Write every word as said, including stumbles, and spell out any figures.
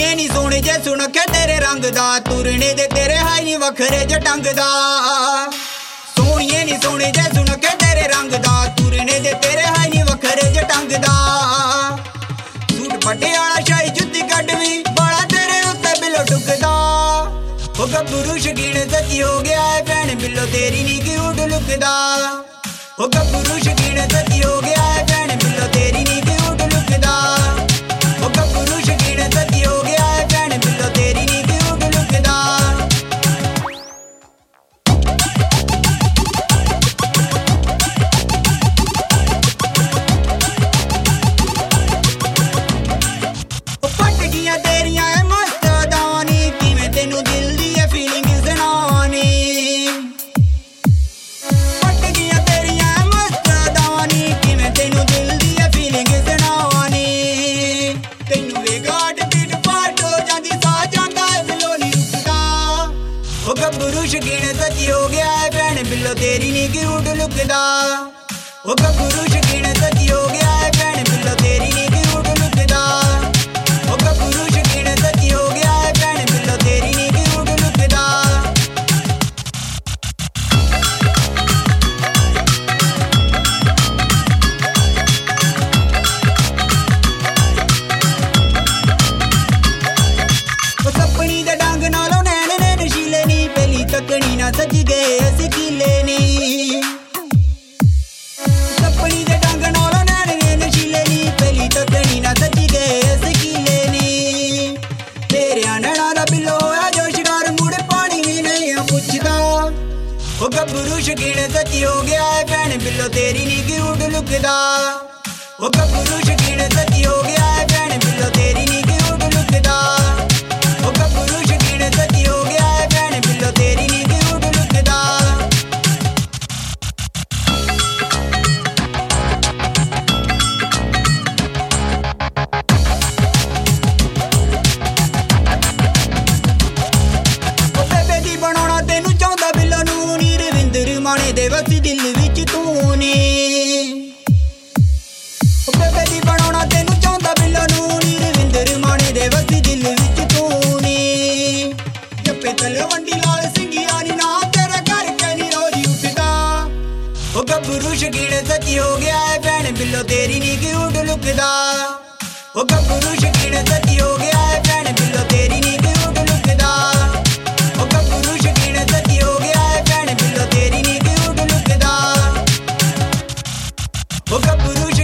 सोनिए नी सोने जे सुन के तेरे रंग दा तुरने दे तेरे हाई नी वखरे ज टंग दा सोनिए नी सोने जे सुन के तेरे रंग दा तुरने दे तेरे हाई नी वखरे ज टंग दा सूट फटे आला शाही जुत्ती कटवी बड़ा तेरे उत्ते बिलो टुकदा ओ गब्बरू शकीन सची हो गया है भैन बिलो तेरी नी की उड़ लुकदा ओ गब्बरू शकीन सची हो गया है भैन बिलो तेरी नी की उड़ लुकदा ओ गब्बरू शकीन सची हो गया है भैन बिलो तेरी नी की उड़ लुकदा ओ पट गईयां तेरियां ए मस्त दानी किवें तेनू दिल दी ए फीलिंग सुनानी पट गईयां तेरियां ए मस्त दानी किवें तेनू दिल दी ए फीलिंग सुनानी तेनू वे गाट बीट पाट हो जांदी सा जांदा ए दिलों नी रुकदा ओ गब्बरू शकीन सची हो गया है भैन बिलो तेरी नी की उड़ लुकदा ओ गब्बरू शकीन सची हो गया है भैन बिलो तेरी नी की उड़ लुकदा ओ गब्बरू शकीन सची हो गया है भैन बिलो तेरी नी की उड़ लुकदा ओ सपनी दे डंग नालों नैन ने नशीले नी पहली तकनी ना सज गए असी कीले नी सपनी दे डंग नालों नैन ने नशीले नी पहली तकनी ना सज गए असी कीले नी तेरे नैना दा बिलो होया जो शिकार मुड़ पानी भी नहीं पुछदा ओ गब्बरू शकीन सची हो गया है भैन बिलो तेरी नी की उड़ लुकदा ओ गब्बरू शकीन सची हो गया है भैन बिलो तेरी नी की उड़ लुकदा ओ गब्बरू शकीन सची हो गया है भैन बिलो तेरी नी की उड़ लुकदा ओ बेबे दी बनाना तेनू चाहंदा बिलो नू नी रविंदर माने दे वसी दिल विच तू नी ओ बेबे दी बनाना तेनू चाहंदा बिलो नू नी रविंदर माने दे वसी दिल विच तू नी जप्पे तलवंडी लाल सिंगिया नी ना तेरा घर के नी रोज उठदा ओ गब्बरू शकीन सची हो गया है भैन बिलो तेरी नी की उड़ लुकदा ओ गब्बरू शकीन सची हो गया है भैन बिलो तेरी नी की उड़ लुकदा ओ गब्बरू शकीन सची हो गया है भैन बिलो तेरी नी की उड़ लुकदा ओ गब्बरू